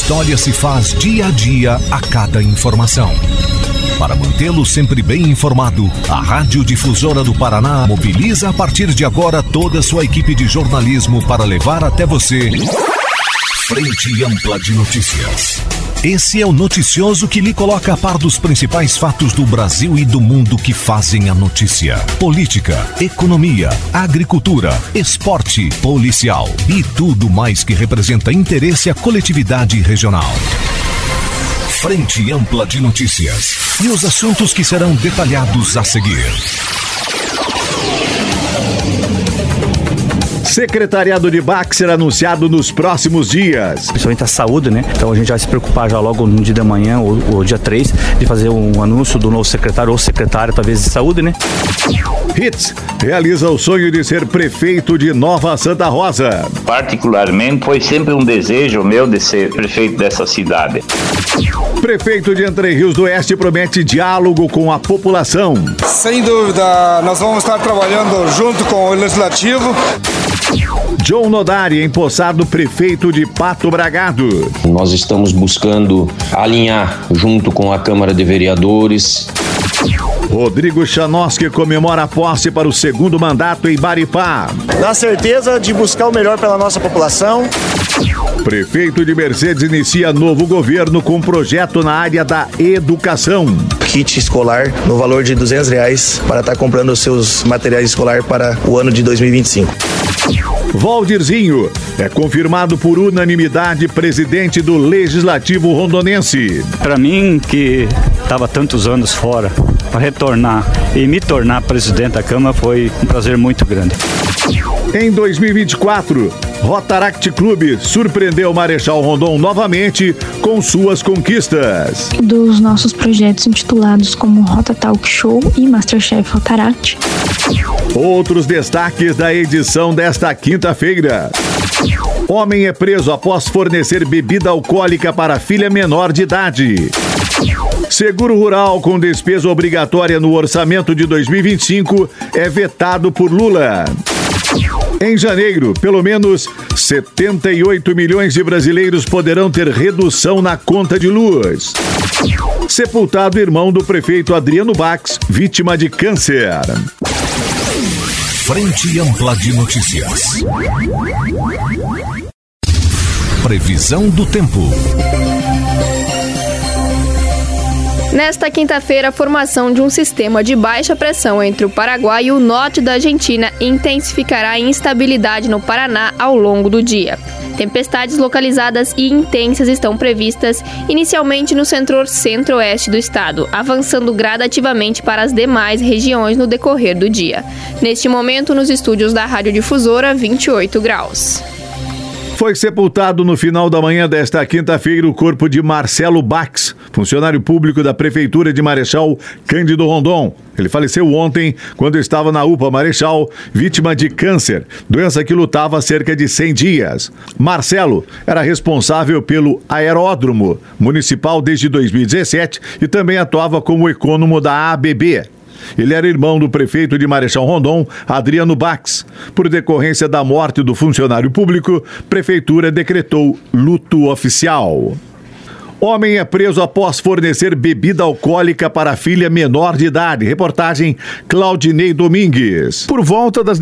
história se faz dia a dia a cada informação. Para mantê-lo sempre bem informado, a Rádio Difusora do Paraná mobiliza a partir de agora toda a sua equipe de jornalismo para levar até você Frente Ampla de Notícias. Esse é o noticioso que lhe coloca a par dos principais fatos do Brasil e do mundo que fazem a notícia. Política, economia, agricultura, esporte, policial e tudo mais que representa interesse à coletividade regional. Frente Ampla de Notícias. E os assuntos que serão detalhados a seguir. Secretariado de BAC será anunciado nos próximos dias. Principalmente a saúde, né? Então a gente vai se preocupar já logo no dia de manhã ou dia 3 de fazer um anúncio do novo secretário ou secretária, talvez, de saúde, né? Hits realiza o sonho de ser prefeito de Nova Santa Rosa. Particularmente, foi sempre um desejo meu de ser prefeito dessa cidade. Prefeito de Entre Rios do Oeste promete diálogo com a população. Sem dúvida, nós vamos estar trabalhando junto com o Legislativo. John Nodari, empossado prefeito de Pato Bragado. Nós estamos buscando alinhar junto com a Câmara de Vereadores. Rodrigo Chanoski comemora a posse para o segundo mandato em Baripá. Na certeza de buscar o melhor pela nossa população. Prefeito de Mercedes inicia novo governo com projeto na área da educação. Kit escolar no valor de R$200 para estar comprando os seus materiais escolares para o ano de 2025. Valdirzinho é confirmado por unanimidade presidente do Legislativo Rondonense. Para mim, que estava tantos anos fora, para retornar e me tornar presidente da Câmara foi um prazer muito grande. Em 2024, Rotaract Clube surpreendeu Marechal Rondon novamente com suas conquistas. Dos nossos projetos intitulados como Rota Talk Show e Masterchef Rotaract. Outros destaques da edição desta quinta-feira. Homem é preso após fornecer bebida alcoólica para filha menor de idade. Seguro rural com despesa obrigatória no orçamento de 2025 é vetado por Lula. Em janeiro, pelo menos 78 milhões de brasileiros poderão ter redução na conta de luz. Sepultado irmão do prefeito Adriano Bax, vítima de câncer. Frente Ampla de Notícias. Previsão do tempo. Nesta quinta-feira, a formação de um sistema de baixa pressão entre o Paraguai e o norte da Argentina intensificará a instabilidade no Paraná ao longo do dia. Tempestades localizadas e intensas estão previstas inicialmente no centro-oeste do estado, avançando gradativamente para as demais regiões no decorrer do dia. Neste momento, nos estúdios da Rádio Difusora, 28 graus. Foi sepultado no final da manhã desta quinta-feira o corpo de Marcelo Bax, funcionário público da Prefeitura de Marechal Cândido Rondon. Ele faleceu ontem quando estava na UPA Marechal, vítima de câncer, doença que lutava há cerca de 100 dias. Marcelo era responsável pelo aeródromo municipal desde 2017 e também atuava como econômico da ABB. Ele era irmão do prefeito de Marechal Rondon, Adriano Bax. Por decorrência da morte do funcionário público, a prefeitura decretou luto oficial. Homem é preso após fornecer bebida alcoólica para a filha menor de idade. Reportagem Claudinei Domingues. Por volta das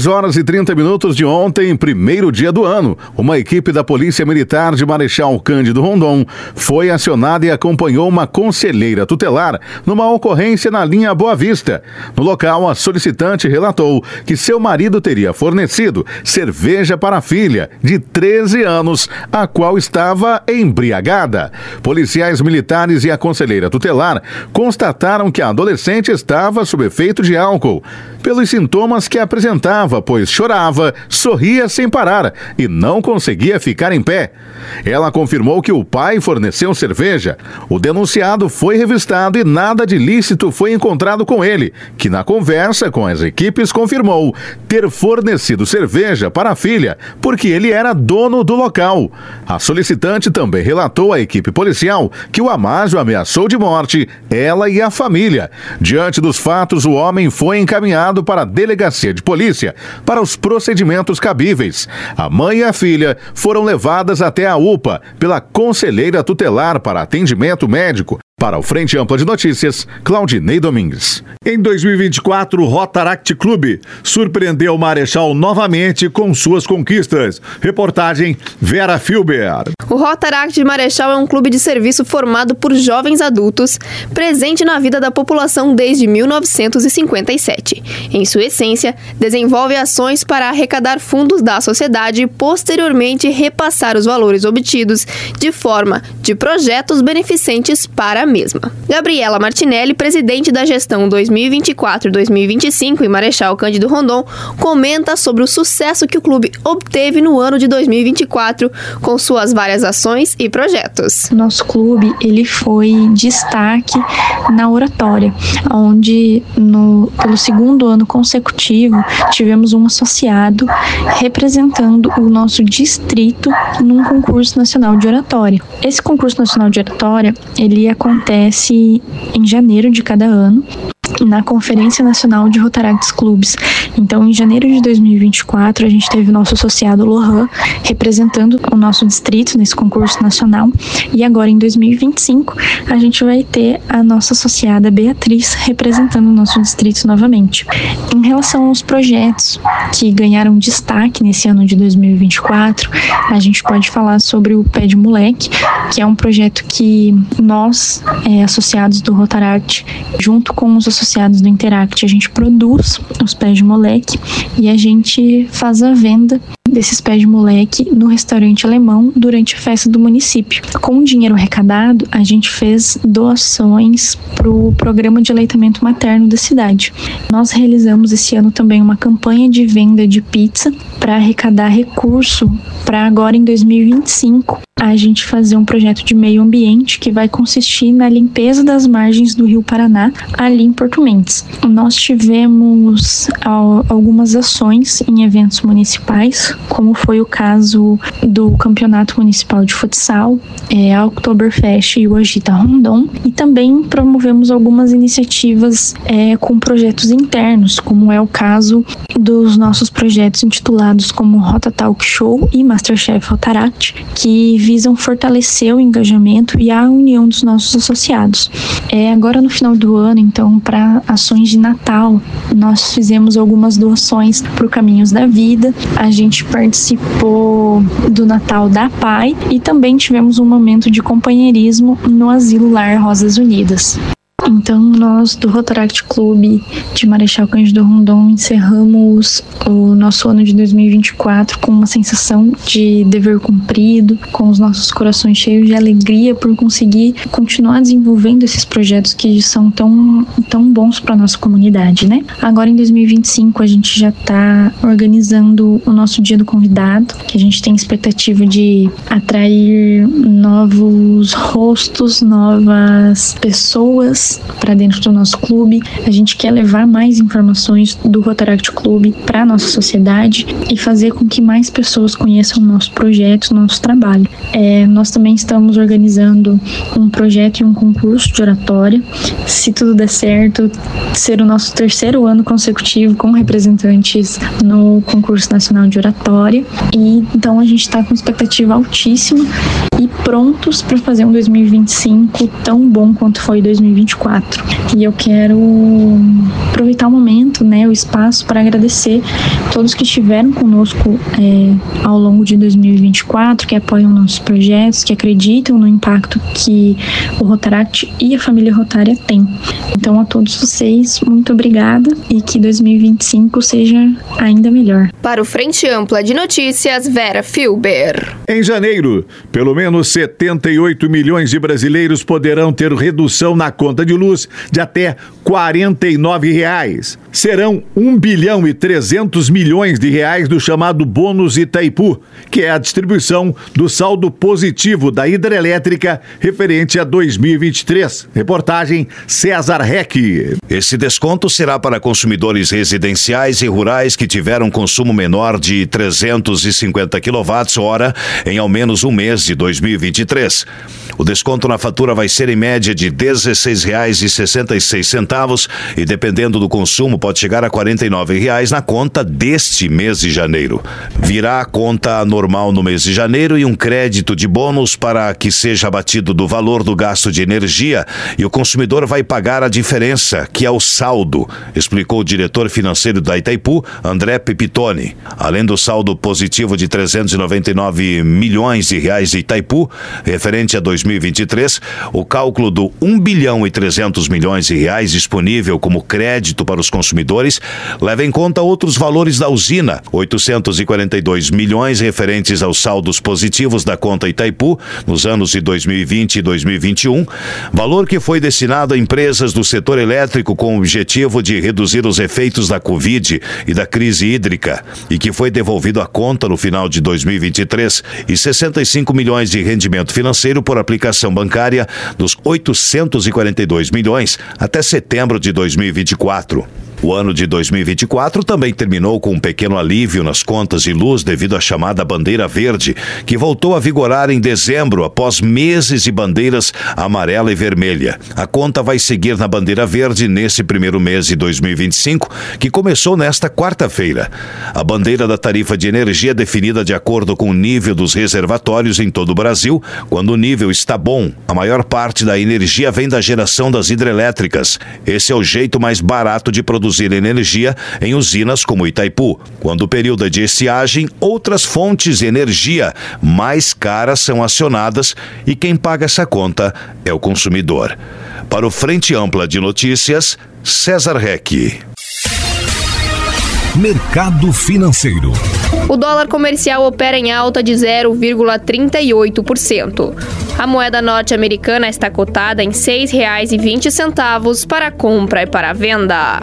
16h30 de ontem, primeiro dia do ano, uma equipe da Polícia Militar de Marechal Cândido Rondon foi acionada e acompanhou uma conselheira tutelar numa ocorrência na linha Boa Vista. No local, a solicitante relatou que seu marido teria fornecido cerveja para a filha, de 13 anos, a qual estava embriagada. Policiais militares e a conselheira tutelar constataram que a adolescente estava sob efeito de álcool, pelos sintomas que apresentava, pois chorava, sorria sem parar e não conseguia ficar em pé. Ela confirmou que o pai forneceu cerveja. O denunciado foi revistado e nada de ilícito foi encontrado com ele, que na conversa com as equipes confirmou ter fornecido cerveja para a filha, porque ele era dono do local. A solicitante também relatou à equipe policial que o Amásio ameaçou de morte ela e a família. Diante dos fatos, o homem foi encaminhado encaminhado para a delegacia de polícia para os procedimentos cabíveis. A mãe e a filha foram levadas até a UPA pela conselheira tutelar para atendimento médico. Para o Frente Ampla de Notícias, Claudinei Domingues. Em 2024, o Rotaract Clube surpreendeu o Marechal novamente com suas conquistas. Reportagem Vera Filber. O Rotaract de Marechal é um clube de serviço formado por jovens adultos, presente na vida da população desde 1957. Em sua essência, desenvolve ações para arrecadar fundos da sociedade e posteriormente repassar os valores obtidos de forma de projetos beneficentes para a mesma. Gabriela Martinelli, presidente da gestão 2024-2025 em Marechal Cândido Rondon, comenta sobre o sucesso que o clube obteve no ano de 2024 com suas várias ações e projetos. Nosso clube, ele foi destaque na oratória, onde pelo segundo ano consecutivo tivemos um associado representando o nosso distrito num concurso nacional de oratória. Esse concurso nacional de oratória, ele acontece em janeiro de cada ano, na Conferência Nacional de Rotaracts Clubes. Então, em janeiro de 2024, a gente teve o nosso associado Lohan representando o nosso distrito nesse concurso nacional, e agora em 2025 a gente vai ter a nossa associada Beatriz representando o nosso distrito novamente. Em relação aos projetos que ganharam destaque nesse ano de 2024, a gente pode falar sobre o Pé de Moleque, que é um projeto que nós, associados do Rotaract, junto com os associados do Interact, a gente produz os pés de moleque e a gente faz a venda desses pés de moleque no restaurante alemão durante a festa do município. Com o dinheiro arrecadado, a gente fez doações para o programa de aleitamento materno da cidade. Nós realizamos esse ano também uma campanha de venda de pizza para arrecadar recurso para agora em 2025 a gente fazer um projeto de meio ambiente que vai consistir na limpeza das margens do Rio Paraná, ali em Porto Mendes. Nós tivemos algumas ações em eventos municipais, como foi o caso do Campeonato Municipal de Futsal, a Oktoberfest e o Agita Rondon, e também promovemos algumas iniciativas com projetos internos, como é o caso dos nossos projetos intitulados como Rota Talk Show e Masterchef Rotaract, que visam fortalecer o engajamento e a união dos nossos associados. Agora no final do ano, então, para ações de Natal, nós fizemos algumas doações para o Caminhos da Vida, a gente participou do Natal da PAI e também tivemos um momento de companheirismo no Asilo Lar Rosas Unidas. Então, nós do Rotaract Clube de Marechal Cândido Rondon encerramos o nosso ano de 2024 com uma sensação de dever cumprido, com os nossos corações cheios de alegria por conseguir continuar desenvolvendo esses projetos que são tão bons para a nossa comunidade, né? Agora, em 2025, a gente já está organizando o nosso Dia do Convidado, que a gente tem expectativa de atrair novos rostos, novas pessoas para dentro do nosso clube. A gente quer levar mais informações do Rotaract Clube para a nossa sociedade e fazer com que mais pessoas conheçam o nosso projeto, o nosso trabalho. Nós também estamos organizando um projeto e um concurso de oratória. Se tudo der certo, ser o nosso 3º ano consecutivo com representantes no concurso nacional de oratória. E então a gente está com expectativa altíssima e prontos para fazer um 2025 tão bom quanto foi 2024. E eu quero aproveitar o momento, o espaço para agradecer todos que estiveram conosco ao longo de 2024, que apoiam nossos projetos, que acreditam no impacto que o Rotaract e a família Rotária têm. Então, a todos vocês, muito obrigada e que 2025 seja ainda melhor. Para o Frente Ampla de Notícias, Vera Filber. Em janeiro, pelo menos 78 milhões de brasileiros poderão ter redução na conta de luz de até R$ 49. Serão 1 bilhão e 300 milhões de reais do chamado bônus Itaipu, que é a distribuição do saldo positivo da hidrelétrica referente a 2023. Reportagem César Reck. Esse desconto será para consumidores residenciais e rurais que tiveram consumo menor de 350 kWh em ao menos um mês de 2023. O desconto na fatura vai ser em média de R$ 16,66 e, dependendo do consumo, pode chegar a R$ 49 na conta deste mês de janeiro. Virá a conta normal no mês de janeiro e um crédito de bônus para que seja abatido do valor do gasto de energia e o consumidor vai pagar a diferença, que é o saldo, explicou o diretor financeiro da Itaipu, André Pepitone. Além do saldo positivo de 399 milhões de reais de Itaipu, referente a 2023, o cálculo do 1 bilhão e 300 milhões de reais disponível como crédito para os consumidores leva em conta outros valores da usina, 842 milhões referentes aos saldos positivos da conta Itaipu nos anos de 2020 e 2021, valor que foi destinado a empresas do setor elétrico com o objetivo de reduzir os efeitos da Covid e da crise hídrica e que foi devolvido à conta no final de 2023 e 65 milhões de rendimento financeiro por aplicação bancária dos 842 milhões até setembro de 2024. O ano de 2024 também terminou com um pequeno alívio nas contas de luz devido à chamada bandeira verde, que voltou a vigorar em dezembro após meses de bandeiras amarela e vermelha. A conta vai seguir na bandeira verde nesse primeiro mês de 2025, que começou nesta quarta-feira. A bandeira da tarifa de energia é definida de acordo com o nível dos reservatórios em todo o Brasil. Quando o nível está bom, a maior parte da energia vem da geração das hidrelétricas. Esse é o jeito mais barato de produzir energia em usinas como Itaipu. Quando o período é de estiagem, outras fontes de energia mais caras são acionadas e quem paga essa conta é o consumidor. Para o Frente Ampla de Notícias, César Reck. Mercado financeiro. O dólar comercial opera em alta de 0,38%. A moeda norte-americana está cotada em R$ 6,20 para compra e para venda.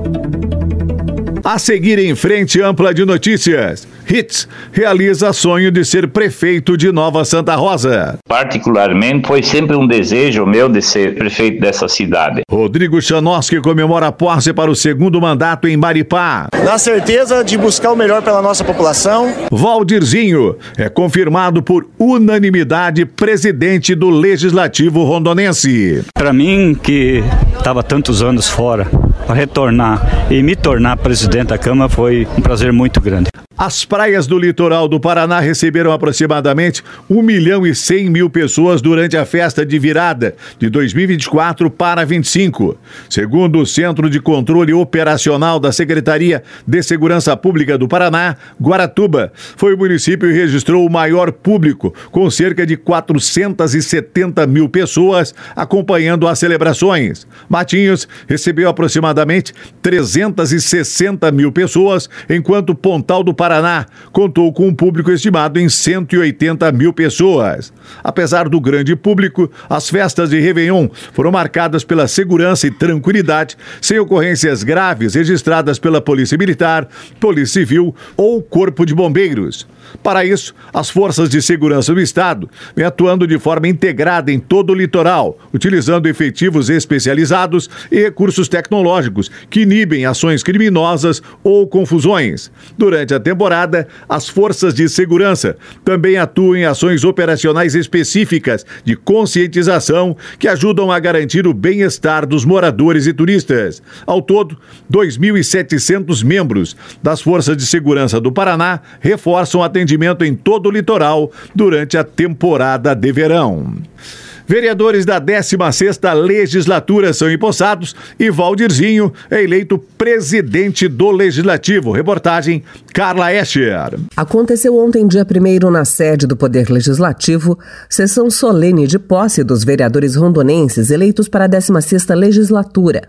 A seguir em Frente Ampla de Notícias, Hitz realiza sonho de ser prefeito de Nova Santa Rosa. Particularmente, foi sempre um desejo meu de ser prefeito dessa cidade. Rodrigo Chanoski comemora a posse para o segundo mandato em Maripá. Na certeza de buscar o melhor pela nossa população. Valdirzinho é confirmado por unanimidade presidente do Legislativo rondonense. Para mim, que estava tantos anos fora, retornar e me tornar presidente da Câmara foi um prazer muito grande. As praias do litoral do Paraná receberam aproximadamente 1.100.000 pessoas durante a festa de virada de 2024 para 25. Segundo o Centro de Controle Operacional da Secretaria de Segurança Pública do Paraná, Guaratuba foi o município que registrou o maior público, com cerca de 470.000 pessoas acompanhando as celebrações. Matinhos recebeu aproximadamente 360.000 pessoas, enquanto Pontal do Paraná contou com um público estimado em 180.000 pessoas. Apesar do grande público, as festas de Réveillon foram marcadas pela segurança e tranquilidade, sem ocorrências graves registradas pela Polícia Militar, Polícia Civil ou Corpo de Bombeiros. Para isso, as forças de segurança do Estado vêm atuando de forma integrada em todo o litoral, utilizando efetivos especializados e recursos tecnológicos que inibem ações criminosas ou confusões. Durante a temporada, as forças de segurança também atuam em ações operacionais específicas de conscientização que ajudam a garantir o bem-estar dos moradores e turistas. Ao todo, 2.700 membros das forças de segurança do Paraná reforçam atendimento em todo o litoral durante a temporada de verão. Vereadores da 16ª Legislatura são empossados e Valdirzinho é eleito presidente do Legislativo. Reportagem Carla Escher. Aconteceu ontem, dia 1º, na sede do Poder Legislativo, sessão solene de posse dos vereadores rondonenses eleitos para a 16ª Legislatura,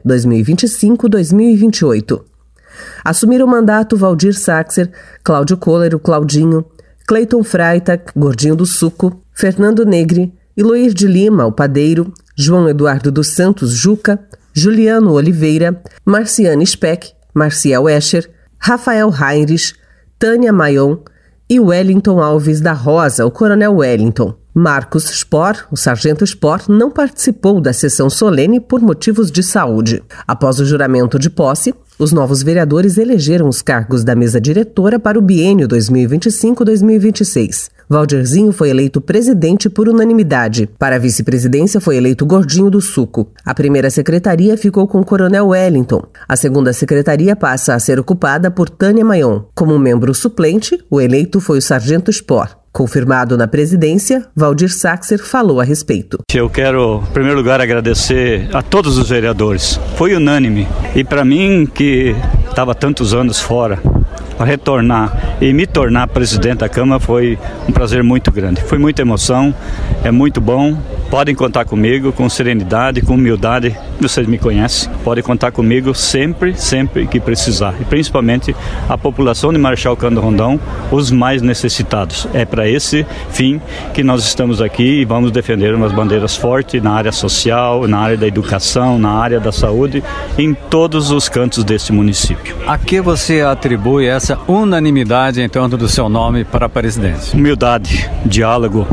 2025-2028. Assumiram o mandato Valdir Saxer, Cláudio Kohler, o Claudinho, Cleiton Freitag, Gordinho do Suco, Fernando Negri, Iloir de Lima, o Padeiro, João Eduardo dos Santos Juca, Juliano Oliveira, Marciane Speck, Marcial Escher, Rafael Heinrich, Tânia Mayon e Wellington Alves da Rosa, o Coronel Wellington. Marcos Spor, o Sargento Spor, não participou da sessão solene por motivos de saúde. Após o juramento de posse, os novos vereadores elegeram os cargos da mesa diretora para o biênio 2025-2026. Valdirzinho foi eleito presidente por unanimidade. Para a vice-presidência foi eleito Gordinho do Suco. A primeira secretaria ficou com o Coronel Wellington. A segunda secretaria passa a ser ocupada por Tânia Mayon. Como membro suplente, o eleito foi o Sargento Spor. Confirmado na presidência, Valdir Saxer falou a respeito. Eu quero, em primeiro lugar, agradecer a todos os vereadores. Foi unânime. E para mim, que estava tantos anos fora, retornar e me tornar presidente da Câmara foi um prazer muito grande. Foi muita emoção, é muito bom. Podem contar comigo com serenidade, com humildade. Vocês me conhecem. Podem contar comigo sempre que precisar. E principalmente a população de Marechal Cândido Rondon, os mais necessitados. É para esse fim que nós estamos aqui e vamos defender umas bandeiras fortes na área social, na área da educação, na área da saúde, em todos os cantos deste município. A que você atribui essa unanimidade em torno do seu nome para a presidência? Humildade, diálogo,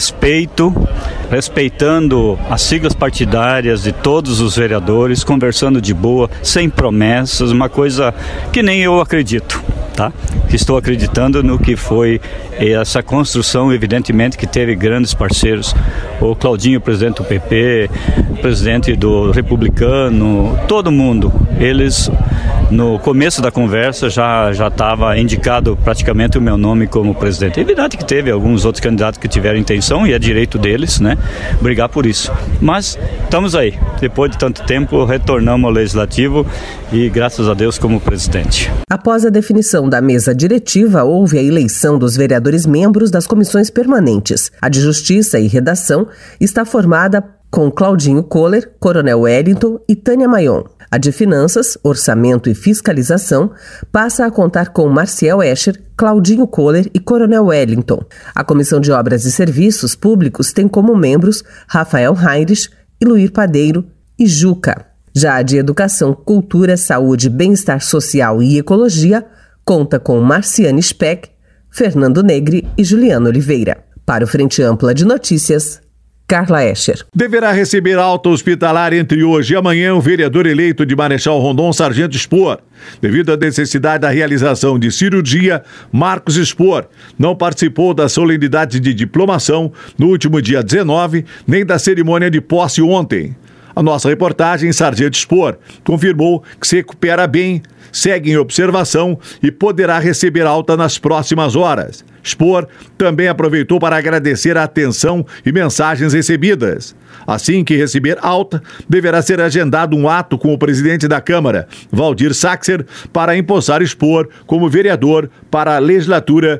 respeitando as siglas partidárias de todos os vereadores, conversando de boa, sem promessas, uma coisa que nem eu acredito, tá? Estou acreditando no que foi essa construção, evidentemente que teve grandes parceiros, o Claudinho, presidente do PP, presidente do Republicano, todo mundo, eles no começo da conversa já estava indicado praticamente o meu nome como presidente. É evidente que teve alguns outros candidatos que tiveram intenção, e é direito deles, né, brigar por isso. Mas estamos aí, depois de tanto tempo, retornamos ao Legislativo e graças a Deus como presidente. Após a definição da mesa diretiva, houve a eleição dos vereadores membros das comissões permanentes. A de Justiça e Redação está formada com Claudinho Kohler, Coronel Wellington e Tânia Mayon. A de Finanças, Orçamento e Fiscalização passa a contar com Marciel Escher, Claudinho Kohler e Coronel Wellington. A Comissão de Obras e Serviços Públicos tem como membros Rafael Heinrich, Iluir Padeiro e Juca. Já a de Educação, Cultura, Saúde, Bem-Estar Social e Ecologia conta com Marciane Speck, Fernando Negri e Juliano Oliveira. Para o Frente Ampla de Notícias, Carla Escher. Deverá receber alta hospitalar entre hoje e amanhã o vereador eleito de Marechal Rondon, Sargento Spor. Devido à necessidade da realização de cirurgia, Marcos Spor não participou da solenidade de diplomação no último dia 19, nem da cerimônia de posse ontem. A nossa reportagem, Sargento Spor, confirmou que se recupera bem, segue em observação e poderá receber alta nas próximas horas. Spor também aproveitou para agradecer a atenção e mensagens recebidas. Assim que receber alta, deverá ser agendado um ato com o presidente da Câmara, Valdir Saxer, para empossar Spor como vereador para a legislatura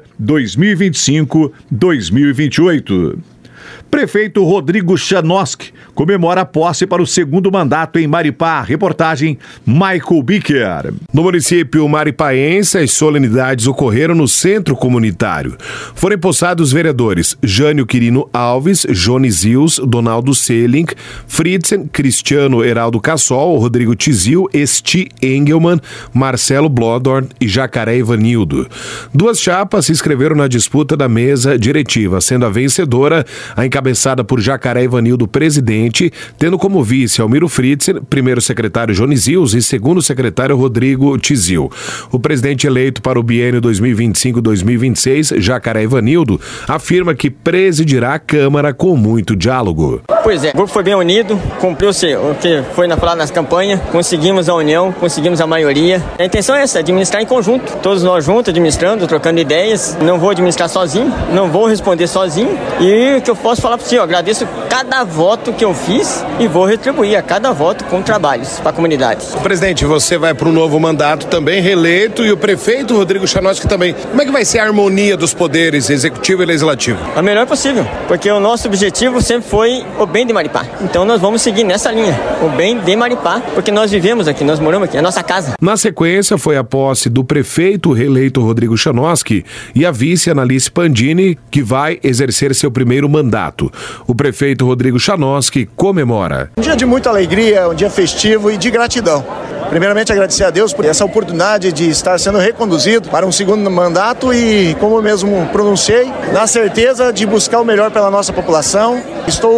2025-2028. Prefeito Rodrigo Chanoski comemora a posse para o segundo mandato em Maripá. Reportagem Michael Bicker. No município maripaense, as solenidades ocorreram no centro comunitário. Foram empossados os vereadores Jânio Quirino Alves, JonesIls, Donaldo Selling, Fritzen, Cristiano Heraldo Cassol, Rodrigo Tizil, Esti Engelmann, Marcelo Blodorn e Jacaré Ivanildo. Duas chapas se inscreveram na disputa da mesa diretiva, sendo a vencedora a encabeçada por Jacaré Ivanildo, presidente, tendo como vice Almiro Fritzen, primeiro secretário Jones Ils e segundo secretário Rodrigo Tizil. O presidente eleito para o biênio 2025-2026, Jacaré Ivanildo, afirma que presidirá a Câmara com muito diálogo. Pois é, o grupo foi bem unido, cumpriu-se o que foi falado nas campanhas, conseguimos a união, conseguimos a maioria. A intenção é essa, administrar em conjunto, todos nós juntos, administrando, trocando ideias. Não vou administrar sozinho, não vou responder sozinho, e o que eu posso falar para você, eu agradeço cada voto que eu fiz e vou retribuir a cada voto com trabalhos para a comunidade. Presidente, você vai para um novo mandato também reeleito, e o prefeito Rodrigo Chanoski também. Como é que vai ser a harmonia dos poderes executivo e legislativo? A melhor possível, porque o nosso objetivo sempre foi o bem de Maripá. Então nós vamos seguir nessa linha, o bem de Maripá, porque nós vivemos aqui, nós moramos aqui, é a nossa casa. Na sequência foi a posse do prefeito reeleito Rodrigo Chanoski e a vice Analice Pandini, que vai exercer seu primeiro mandato. O prefeito Rodrigo Chanoski comemora. Um dia de muita alegria, um dia festivo e de gratidão. Primeiramente, agradecer a Deus por essa oportunidade de estar sendo reconduzido para um segundo mandato e, como eu mesmo pronunciei, na certeza de buscar o melhor pela nossa população. Estou muito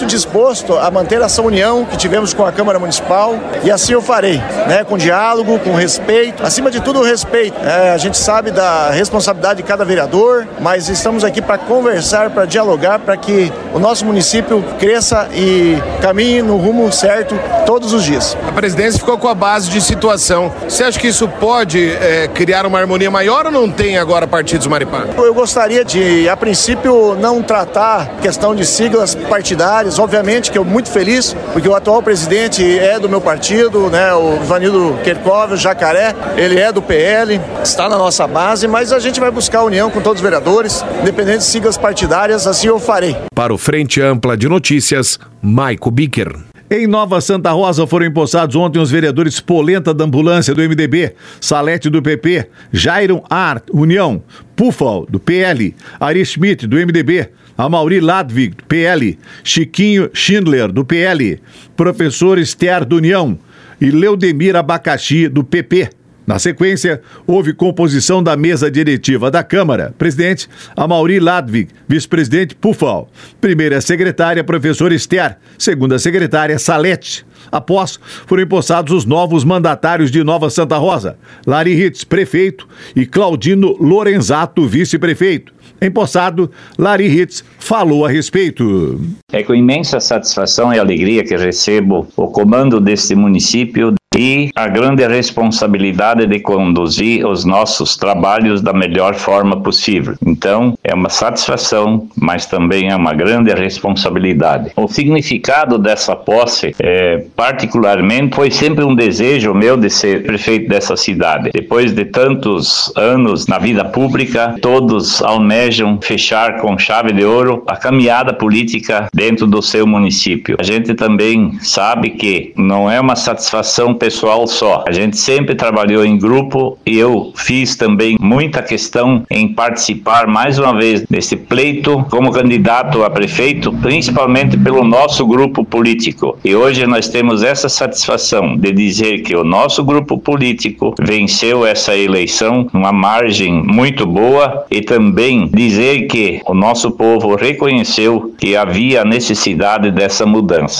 muito disposto a manter essa união que tivemos com a Câmara Municipal e assim eu farei, né? Com diálogo, com respeito, acima de tudo o respeito. A gente sabe da responsabilidade de cada vereador, mas estamos aqui para conversar, para dialogar, para que o nosso município cresça e caminhe no rumo certo todos os dias. A presidência ficou com a base de situação. Você acha que isso pode criar uma harmonia maior ou não tem agora partidos, Maripá? Eu gostaria de, a princípio, não tratar questão de siglas partidárias. Obviamente que eu muito feliz, porque o atual presidente é do meu partido, né? O Ivanildo Kerkov, o Jacaré, ele é do PL, está na nossa base, mas a gente vai buscar a união com todos os vereadores, independente de siglas partidárias, assim eu farei. Para o Frente Ampla de Notícias, Maico Bicker. Em Nova Santa Rosa foram empossados ontem os vereadores Polenta da Ambulância do MDB, Salete do PP, Jairon Art, União, Pufal do PL, Ari Schmidt do MDB, Amaury Ladvig do PL, Chiquinho Schindler do PL, Professor Esther do União e Leudemir Abacaxi do PP. Na sequência, houve composição da mesa diretiva da Câmara. Presidente, Amaury Ladvig. Vice-presidente, Pufal. Primeira secretária, professora Esther. Segunda secretária, Salete. Após, foram empossados os novos mandatários de Nova Santa Rosa. Lari Ritz, prefeito, e Claudino Lorenzato, vice-prefeito. Empossado, Lari Ritz falou a respeito. É com imensa satisfação e alegria que recebo o comando deste município e a grande responsabilidade de conduzir os nossos trabalhos da melhor forma possível. Então, é uma satisfação, mas também é uma grande responsabilidade. O significado dessa posse, particularmente, foi sempre um desejo meu de ser prefeito dessa cidade. Depois de tantos anos na vida pública, todos almejam fechar com chave de ouro a caminhada política dentro do seu município. A gente também sabe que não é uma satisfação pessoal só. A gente sempre trabalhou em grupo e eu fiz também muita questão em participar mais uma vez desse pleito como candidato a prefeito, principalmente pelo nosso grupo político. E hoje nós temos essa satisfação de dizer que o nosso grupo político venceu essa eleição numa margem muito boa e também dizer que o nosso povo reconheceu que havia necessidade dessa mudança.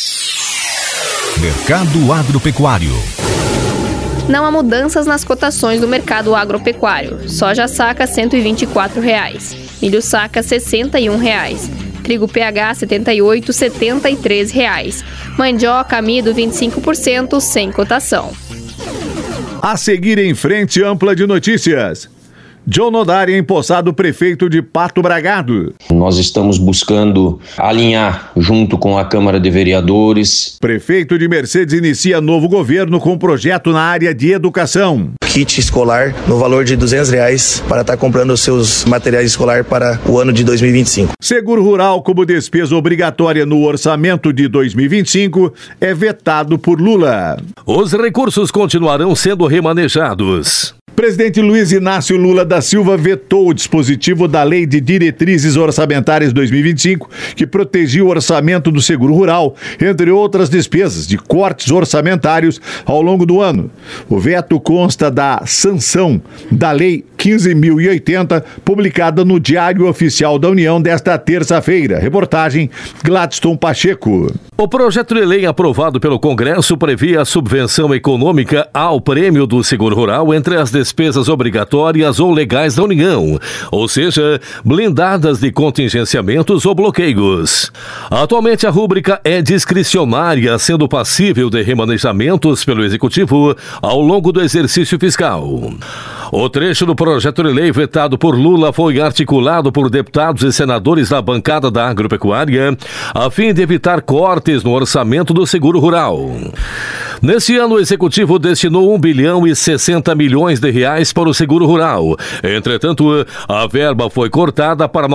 Mercado Agropecuário. Não há mudanças nas cotações do mercado agropecuário. Soja saca R$ 124, milho saca R$ 61, trigo PH R$ 78, R$ 73, mandioca amido 25% sem cotação. A seguir em Frente Ampla de Notícias. John Nodari é empossado prefeito de Pato Bragado. Nós estamos buscando alinhar junto com a Câmara de Vereadores. Prefeito de Mercedes inicia novo governo com projeto na área de educação. Kit escolar no valor de R$200 para estar comprando os seus materiais escolares para o ano de 2025. Seguro rural como despesa obrigatória no orçamento de 2025 é vetado por Lula. Os recursos continuarão sendo remanejados. Presidente Luiz Inácio Lula da Silva vetou o dispositivo da Lei de Diretrizes Orçamentárias 2025, que protegia o orçamento do seguro rural, entre outras despesas de cortes orçamentários ao longo do ano. O veto consta da sanção da Lei 15.080, publicada no Diário Oficial da União desta terça-feira. Reportagem Gladstone Pacheco. O projeto de lei aprovado pelo Congresso previa a subvenção econômica ao prêmio do seguro rural entre as despesas obrigatórias ou legais da União, ou seja, blindadas de contingenciamentos ou bloqueios. Atualmente a rúbrica é discricionária, sendo passível de remanejamentos pelo Executivo ao longo do exercício fiscal. O trecho do projeto de lei vetado por Lula foi articulado por deputados e senadores da bancada da agropecuária a fim de evitar cortes no orçamento do seguro rural. Nesse ano, o Executivo destinou R$1,60 bilhão para o seguro rural. Entretanto, a verba foi cortada para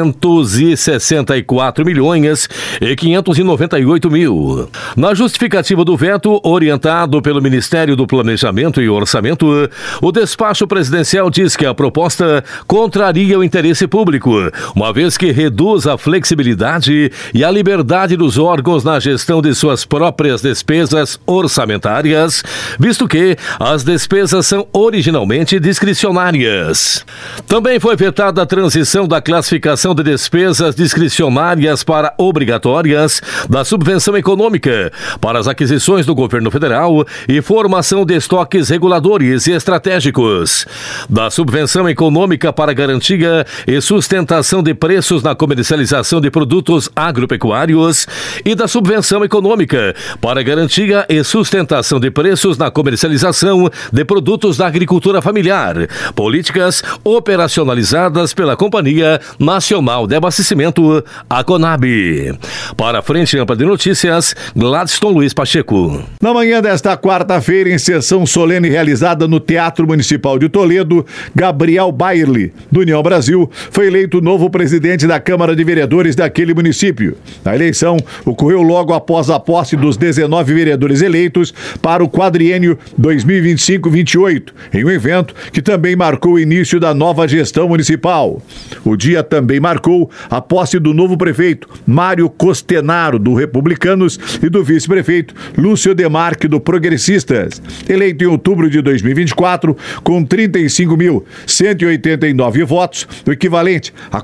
R$964.598.000. Na justificativa do veto, orientado pelo Ministério do Planejamento e Orçamento, o despacho presidencial diz que a proposta contraria o interesse público, uma vez que reduz a flexibilidade e a liberdade dos órgãos na gestão de suas próprias despesas orçamentárias. orçamentárias, visto que as despesas são originalmente discricionárias. Também foi vetada a transição da classificação de despesas discricionárias para obrigatórias da subvenção econômica para as aquisições do governo federal e formação de estoques reguladores e estratégicos, da subvenção econômica para garantia e sustentação de preços na comercialização de produtos agropecuários e da subvenção econômica para garantia e sustentação de preços na comercialização de produtos da agricultura familiar, políticas operacionalizadas pela Companhia Nacional de Abastecimento, a Conab. Para a Frente Ampla de Notícias, Gladstone Luiz Pacheco. Na manhã desta quarta-feira, em sessão solene realizada no Teatro Municipal de Toledo, Gabriel Bairli, do União Brasil, foi eleito novo presidente da Câmara de Vereadores daquele município. A eleição ocorreu logo após a posse dos 19 vereadores eleitos para o quadriênio 2025-28, em um evento que também marcou o início da nova gestão municipal. O dia também marcou a posse do novo prefeito, Mário Costenaro, do Republicanos, e do vice-prefeito, Lúcio Demarque, do Progressistas, eleito em outubro de 2024, com 35.189 votos, o equivalente a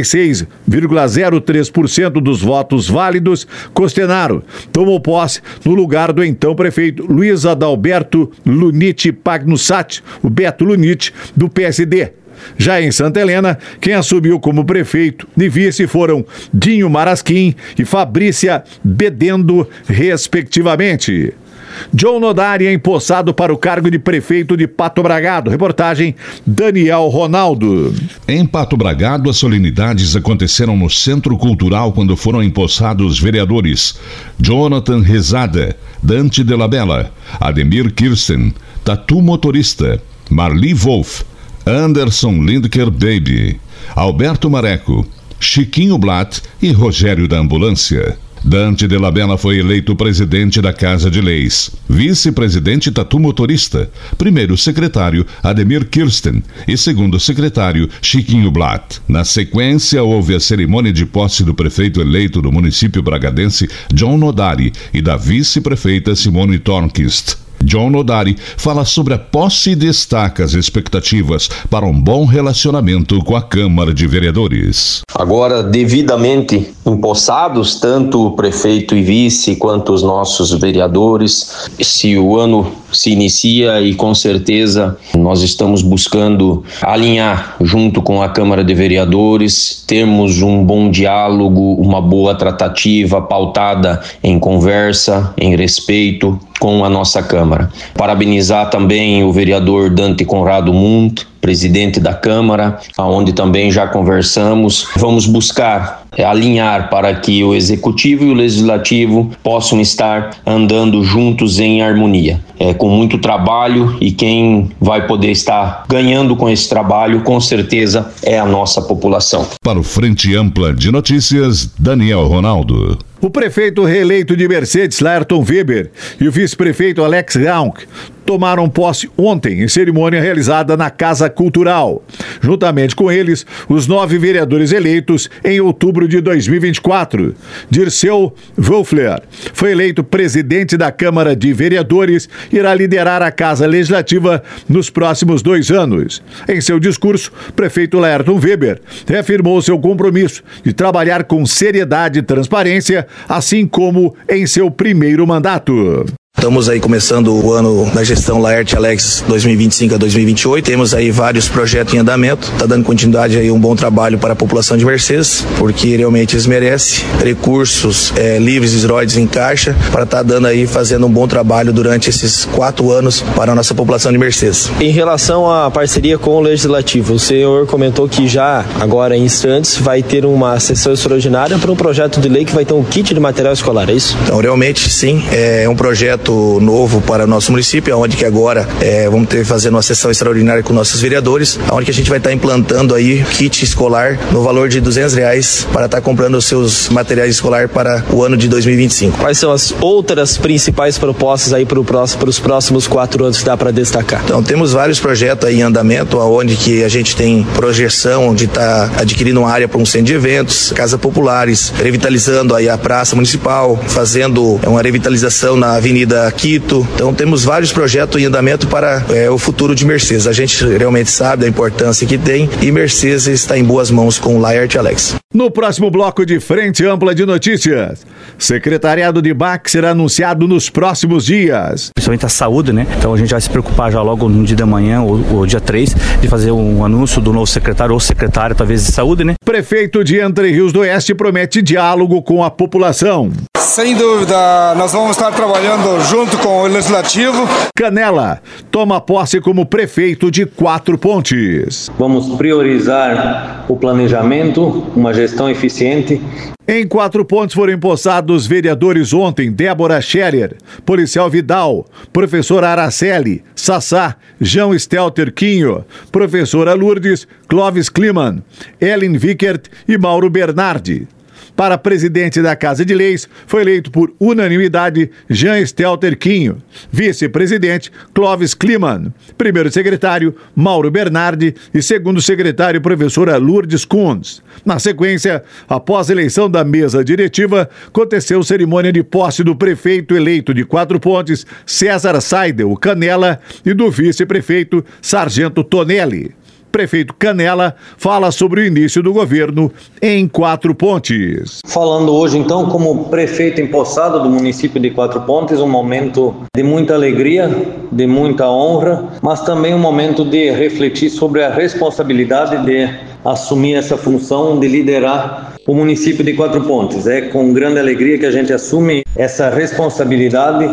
46,03% dos votos válidos. Costenaro tomou posse no lugar do então prefeito Luiz Adalberto Luniti Pagnussati, o Beto Luniti, do PSD. Já em Santa Helena, quem assumiu como prefeito e vice foram Dinho Marasquim e Fabrícia Bedendo, respectivamente. John Nodari é empossado para o cargo de prefeito de Pato Bragado. Reportagem Daniel Ronaldo. Em Pato Bragado, as solenidades aconteceram no Centro Cultural quando foram empossados vereadores Jonathan Rezada, Dante de la Bella, Ademir Kirsten, Tatu Motorista, Marli Wolf, Anderson Lindker Baby, Alberto Mareco, Chiquinho Blatt e Rogério da Ambulância. Dante de la Bella foi eleito presidente da Casa de Leis, vice-presidente Tatu Motorista, primeiro secretário Ademir Kirsten e segundo secretário Chiquinho Blatt. Na sequência, houve a cerimônia de posse do prefeito eleito do município bragadense, John Nodari, e da vice-prefeita Simone Tornquist. John Nodari fala sobre a posse e destaca as expectativas para um bom relacionamento com a Câmara de Vereadores. Agora, devidamente empossados, tanto o prefeito e vice quanto os nossos vereadores, se o ano se inicia e com certeza nós estamos buscando alinhar junto com a Câmara de Vereadores, termos um bom diálogo, uma boa tratativa pautada em conversa, em respeito com a nossa Câmara. Parabenizar também o vereador Dante Conrado Munt, presidente da Câmara, onde também já conversamos. Vamos buscar alinhar para que o Executivo e o Legislativo possam estar andando juntos em harmonia. Com muito trabalho, e quem vai poder estar ganhando com esse trabalho, com certeza, é a nossa população. Para o Frente Ampla de Notícias, Daniel Ronaldo. O prefeito reeleito de Mercedes, Laerton Weber, e o vice-prefeito Alex Raunk tomaram posse ontem em cerimônia realizada na Casa Cultural. Juntamente com eles, os 9 vereadores eleitos em outubro de 2024. Dirceu Wolfler foi eleito presidente da Câmara de Vereadores e irá liderar a Casa Legislativa nos próximos 2 anos. Em seu discurso, o prefeito Laerton Weber reafirmou seu compromisso de trabalhar com seriedade e transparência, assim como em seu primeiro mandato. Estamos aí começando o ano da gestão Laerte Alex 2025 a 2028. Temos aí vários projetos em andamento. Está dando continuidade aí um bom trabalho para a população de Mercedes, porque realmente eles merecem recursos livres e royalties em caixa para estar dando aí, fazendo um bom trabalho durante esses 4 anos para a nossa população de Mercedes. Em relação à parceria com o Legislativo, o senhor comentou que já agora em instantes vai ter uma sessão extraordinária para um projeto de lei que vai ter um kit de material escolar, é isso? Então realmente sim, é um projeto novo para o nosso município, onde que agora vamos ter fazendo uma sessão extraordinária com nossos vereadores, onde que a gente vai estar implantando aí kit escolar no valor de R$200 para estar comprando os seus materiais escolares para o ano de 2025. Quais são as outras principais propostas aí para os próximos 4 anos que dá para destacar? Então temos vários projetos aí em andamento, onde que a gente tem projeção de estar adquirindo uma área para um centro de eventos, casas populares, revitalizando aí a praça municipal, fazendo uma revitalização na Avenida Avenida Quito. Então temos vários projetos em andamento para o futuro de Mercedes. A gente realmente sabe da importância que tem e Mercedes está em boas mãos com o Laerte Alex. No próximo bloco de Frente Ampla de Notícias, secretariado de BAC será anunciado nos próximos dias. Principalmente a saúde, né? Então a gente vai se preocupar já logo no dia da manhã ou dia 3 de fazer um anúncio do novo secretário ou secretária, talvez, de saúde, né? Prefeito de Entre Rios do Oeste promete diálogo com a população. Sem dúvida, nós vamos estar trabalhando junto com o Legislativo. Canela toma posse como prefeito de Quatro Pontes. Vamos priorizar o planejamento, uma gestão eficiente. Em Quatro Pontes foram empossados vereadores ontem: Débora Scherer, Policial Vidal, Professora Araceli, Sassá, João Stelter Quinho, Professora Lourdes, Clóvis Kliman, Ellen Vickert e Mauro Bernardi. Para presidente da Casa de Leis, foi eleito por unanimidade Jean Stelter Quinho. Vice-presidente, Clóvis Kliman. Primeiro secretário, Mauro Bernardi. E segundo secretário, professora Lourdes Kunz. Na sequência, após a eleição da mesa diretiva, aconteceu cerimônia de posse do prefeito eleito de Quatro Pontes, César Seidel Canela, e do vice-prefeito, Sargento Tonelli. Prefeito Canela fala sobre o início do governo em Quatro Pontes. Falando hoje, então, como prefeito empossado do município de Quatro Pontes, um momento de muita alegria, de muita honra, mas também um momento de refletir sobre a responsabilidade de assumir essa função de liderar o município de Quatro Pontes. É com grande alegria que a gente assume essa responsabilidade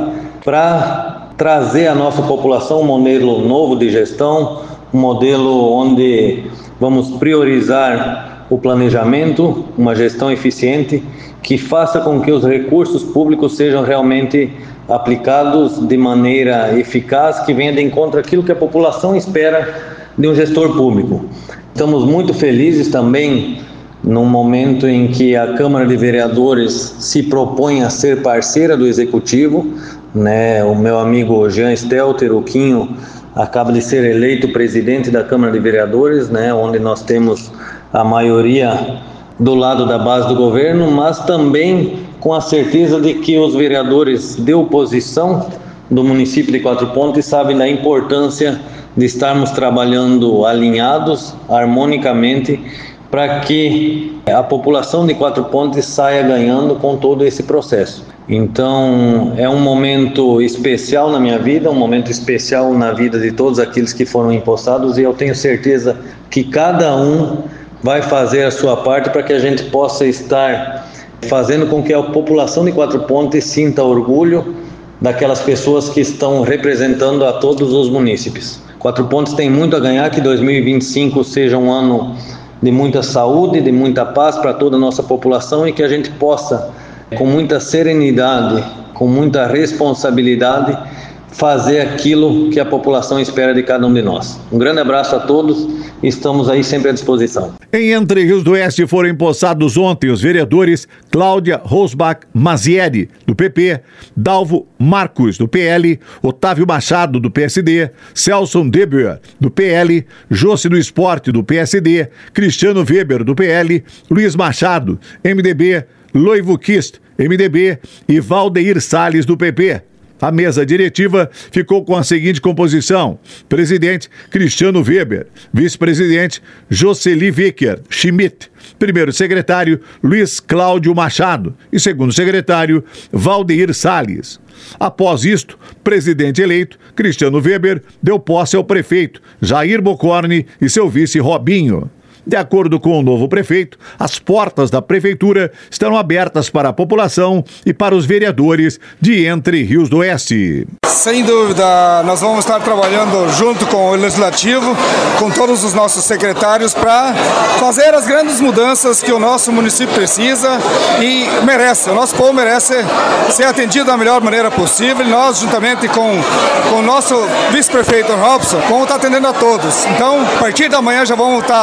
para trazer à nossa população um modelo novo de gestão, um modelo onde vamos priorizar o planejamento, uma gestão eficiente que faça com que os recursos públicos sejam realmente aplicados de maneira eficaz, que venha de encontro àquilo que a população espera de um gestor público. Estamos muito felizes também num momento em que a Câmara de Vereadores se propõe a ser parceira do Executivo, né? O meu amigo Jean Stelter, o Quinho, acaba de ser eleito presidente da Câmara de Vereadores, né, onde nós temos a maioria do lado da base do governo, mas também com a certeza de que os vereadores de oposição do município de Quatro Pontes sabem da importância de estarmos trabalhando alinhados, harmonicamente, para que a população de Quatro Pontes saia ganhando com todo esse processo. Então, é um momento especial na minha vida, um momento especial na vida de todos aqueles que foram empossados, e eu tenho certeza que cada um vai fazer a sua parte para que a gente possa estar fazendo com que a população de Quatro Pontes sinta orgulho daquelas pessoas que estão representando a todos os munícipes. Quatro Pontes tem muito a ganhar, que 2025 seja um ano de muita saúde, de muita paz para toda a nossa população, e que a gente possa, com muita serenidade, com muita responsabilidade, fazer aquilo que a população espera de cada um de nós. Um grande abraço a todos e estamos aí sempre à disposição. Em Entre Rios do Oeste foram empossados ontem os vereadores Cláudia Rosbach Mazieri, do PP, Dalvo Marcos, do PL, Otávio Machado, do PSD, Celson Deber, do PL, Jossi do Esporte, do PSD, Cristiano Weber, do PL, Luiz Machado, MDB, Loivo Kist, MDB e Valdeir Salles, do PP. A mesa diretiva ficou com a seguinte composição: presidente, Cristiano Weber; vice-presidente, Jocely Vicker Schmidt; primeiro secretário, Luiz Cláudio Machado; e segundo secretário, Valdeir Salles. Após isto, presidente eleito, Cristiano Weber, deu posse ao prefeito, Jair Bocorni, e seu vice, Robinho. De acordo com o novo prefeito, as portas da prefeitura estarão abertas para a população e para os vereadores de Entre Rios do Oeste. Sem dúvida, nós vamos estar trabalhando junto com o Legislativo, com todos os nossos secretários, para fazer as grandes mudanças que o nosso município precisa e merece. O nosso povo merece ser atendido da melhor maneira possível. Nós, juntamente com o nosso vice-prefeito Robson, vamos estar atendendo a todos. Então, a partir da manhã já vamos estar com a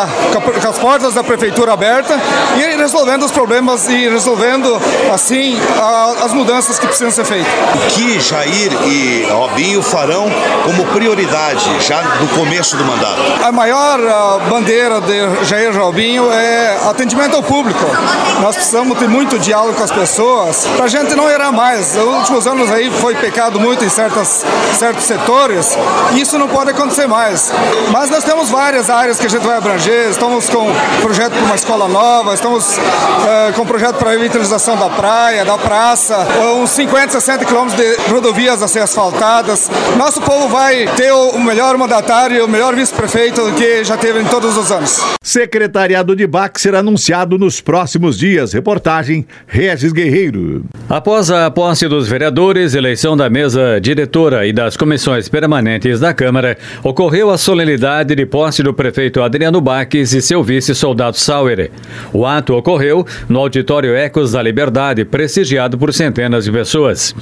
com as portas da prefeitura abertas e resolvendo os problemas e resolvendo, assim, as mudanças que precisam ser feitas. O que Jair e Robinho farão como prioridade já no começo do mandato? A maior bandeira de Jair e Robinho é atendimento ao público. Nós precisamos ter muito diálogo com as pessoas para a gente não errar mais. Nos últimos anos aí foi pecado muito em certos setores e isso não pode acontecer mais. Mas nós temos várias áreas que a gente vai abranger. Estamos com projeto para uma escola nova, estamos com projeto para a revitalização da praia, da praça, uns 50, 60 quilômetros de rodovias a ser asfaltadas. Nosso povo vai ter o melhor mandatário e o melhor vice-prefeito que já teve em todos os anos. Secretariado de BAC será anunciado nos próximos dias. Reportagem Regis Guerreiro. Após a posse dos vereadores, eleição da mesa diretora e das comissões permanentes da Câmara, ocorreu a solenidade de posse do prefeito Adriano Baques e seu vice Soldado Sauer. O ato ocorreu no Auditório Ecos da Liberdade, prestigiado por centenas de pessoas.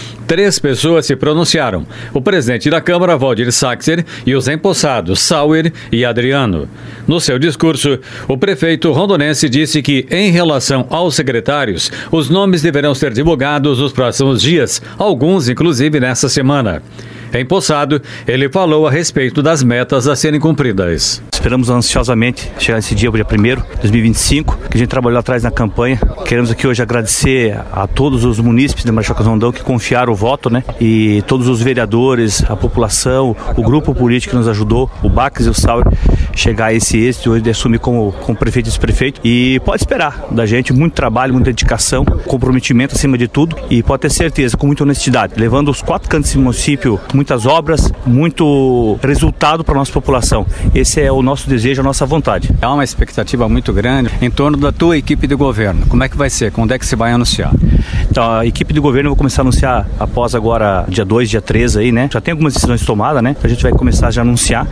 3 pessoas se pronunciaram: o presidente da Câmara, Valdir Saxer, e os empossados, Sauer e Adriano. No seu discurso, o prefeito rondonense disse que, em relação aos secretários, os nomes deverão ser divulgados nos próximos dias, alguns inclusive nesta semana. Empossado, ele falou a respeito das metas a serem cumpridas. Esperamos ansiosamente chegar nesse dia 1º de 2025, que a gente trabalhou atrás na campanha. Queremos aqui hoje agradecer a todos os munícipes de Marechal Cândido Rondon que confiaram o voto, né? E todos os vereadores, a população, o grupo político que nos ajudou, o Baques e o Sauer, chegar a esse êxito hoje de assumir como prefeito e vice-prefeito. E pode esperar da gente muito trabalho, muita dedicação, comprometimento acima de tudo, e pode ter certeza, com muita honestidade, levando os 4 cantos do município, muitas obras, muito resultado para a nossa população. Esse é o nosso desejo, a nossa vontade. Há uma expectativa muito grande em torno da tua equipe de governo. Como é que vai ser? Quando é que você vai anunciar? Então, a equipe de governo eu vou começar a anunciar após agora, dia 2, dia 3 aí, né? Já tem algumas decisões tomadas, né? A gente vai começar já a anunciar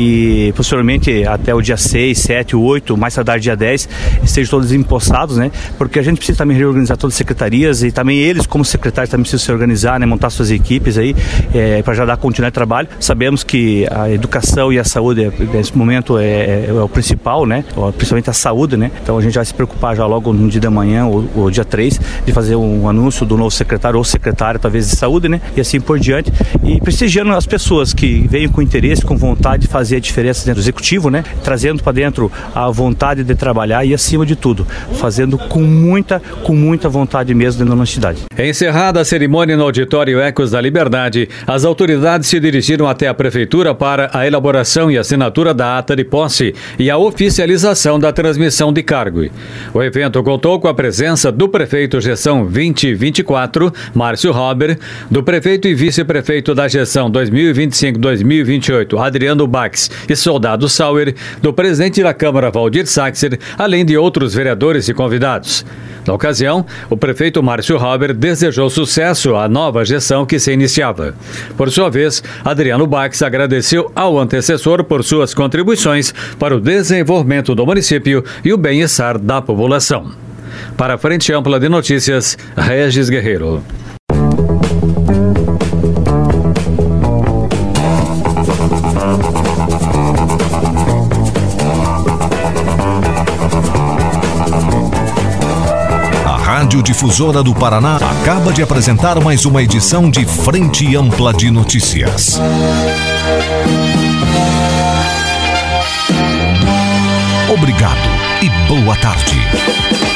e posteriormente até o dia 6, 7, 8, mais tardar dia 10, estejam todos empossados, né? Porque a gente precisa também reorganizar todas as secretarias e também eles, como secretários, também precisam se organizar, né? Montar suas equipes aí, para já dar continuidade ao trabalho. Sabemos que a educação e a saúde, nesse momento, é o principal, né? Principalmente a saúde, né? Então a gente vai se preocupar já logo no dia da manhã, ou dia 3, de fazer um anúncio do novo secretário ou secretária, talvez, de saúde, né? E assim por diante. E prestigiando as pessoas que veem com interesse, com vontade de fazer a diferença dentro do executivo, né? Trazendo para dentro a vontade de trabalhar e, acima de tudo, fazendo com muita vontade mesmo dentro da nossa cidade. Encerrada a cerimônia no Auditório Ecos da Liberdade, as autoridades se dirigiram até a Prefeitura para a elaboração e assinatura da ata de posse e a oficialização da transmissão de cargo. O evento contou com a presença do prefeito Gestão 2024, Márcio Rober, do prefeito e vice-prefeito da Gestão 2025-2028, Adriano Baques e Soldado Sauer, do presidente da Câmara, Valdir Saxer, além de outros vereadores e convidados. Na ocasião, o prefeito Márcio Rober desejou sucesso à nova gestão que se iniciava. Por sua vez, Adriano Baques agradeceu ao antecessor por suas contribuições para o desenvolvimento do município e o bem-estar da população. Para a Frente Ampla de Notícias, Regis Guerreiro. Radiodifusora do Paraná acaba de apresentar mais uma edição de Frente Ampla de Notícias. Obrigado e boa tarde.